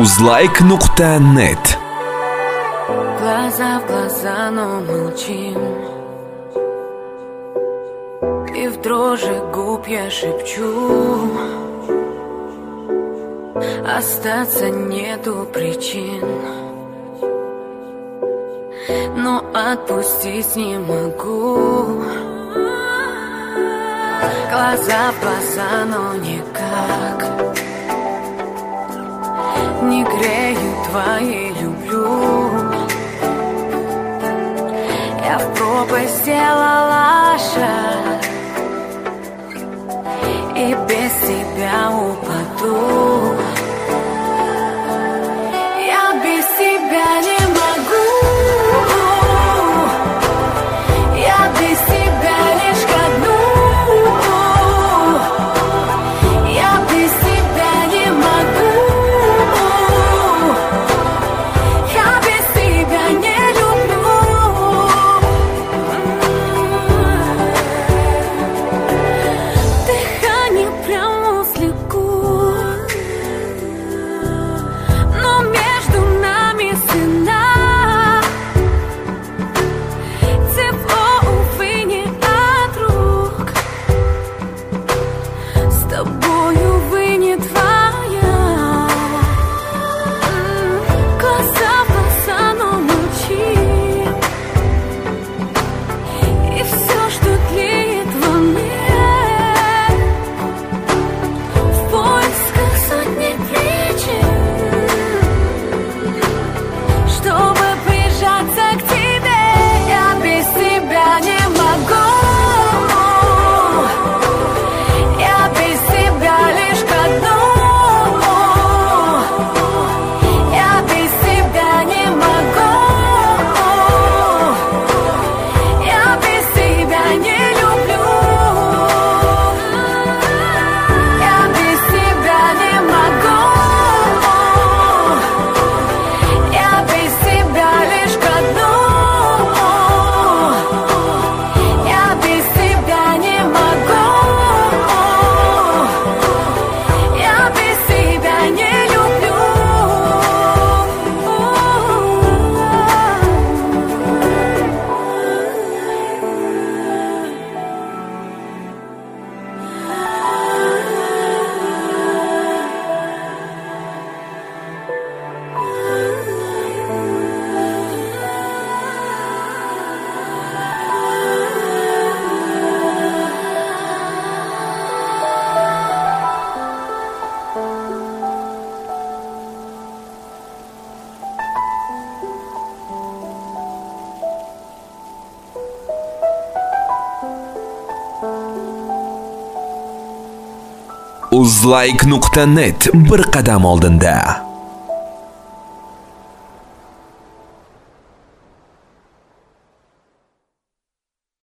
uzlike.net. Глаза в глаза, но молчим, и в дрожи губ я шепчу: остаться нету причин, но отпустить не могу. Глаза в глаза, но никак не грею твои люблю. Я в пропасть сделала шаг и без тебя упаду. Я без тебя не могу. Я без тебя лишь ко дну. Я без тебя не могу. Я без тебя не люблю. Дыхание прямо возле губ, но между нами стена. Тепло, увы, не от рук. С тобою, увы, не твоя. Глаза в глаза, но молчим, и все, что тлеет во мне, в поисках сотни причин, чтобы прижаться к тебе. Я без тебя не могу. Я без тебя лишь ко дну. Я без тебя не могу. Я без тебя не люблю. Я без тебя не могу. Я без тебя лишь ко дну. Я без тебя не могу. Я без тебя не люблю. uzlike.net bir qadam oldinda.